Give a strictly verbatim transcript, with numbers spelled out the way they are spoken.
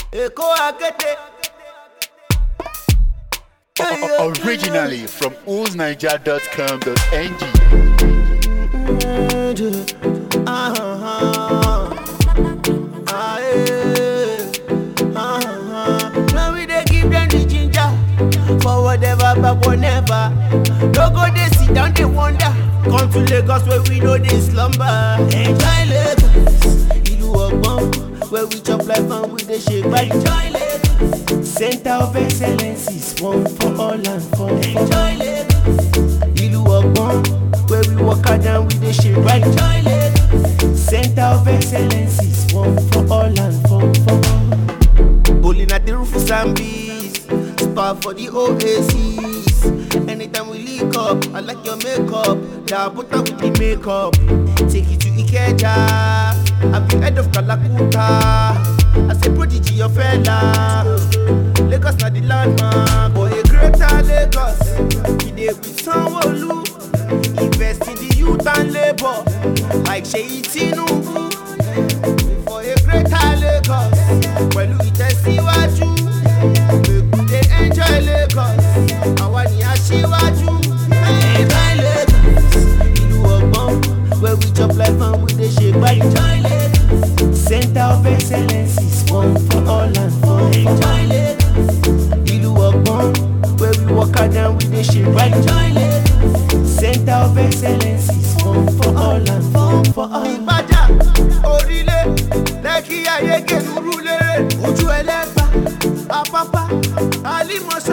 Originally from oz niger dot com dot n g. Now we dey give them the ginger for whatever, but whenever. No go they sit down, they wonder. Come to Lagos where we know they slumber. Enjoy Lagos, Ilu Ogbon, where we chop like fun with the shake body. Enjoy Lagos, center of excellence is one for all and fun. Enjoy Lagos, Ilu Ogbon, where we walk out down with the shake body. Enjoy Lagos, center of excellence is one for all and fun for all. Bowling at the roof of Sambi's, spa for the Oasis. Anytime we link up, I like your makeup. Yeah, put up with the makeup. Take it to Ikeja, I'm the head of Kalakuta. I say prodigy your fella. Lagos na the landmark, boy a greater Lagos. He dey with Sanwo-Olu, invest in the youth and labor, like Seyi Tinubu. For a greater Lagos, pẹ̀lú ìtẹ̀síwájú, make we dey enjoy Lagos. Àwa ni aṣíwájú. Enjoy Lagos, Ìlú Ọ̀gbọ́n, where we chop like fun we dey shake body. Enjoy Lagos, center of excellence is one for all and fun. Enjoy Lagos, Ìlú Ọ̀gbọ́n, where we walk out down we dey shake body. Enjoy Lagos, center of excellence is one for all and fun for all. Ìbàdàn, Orílẹ̀, Lẹ́kì ayége nurule, Ojú Ẹlẹ́gbà, Apapa, Alimọ̀ṣẹ́.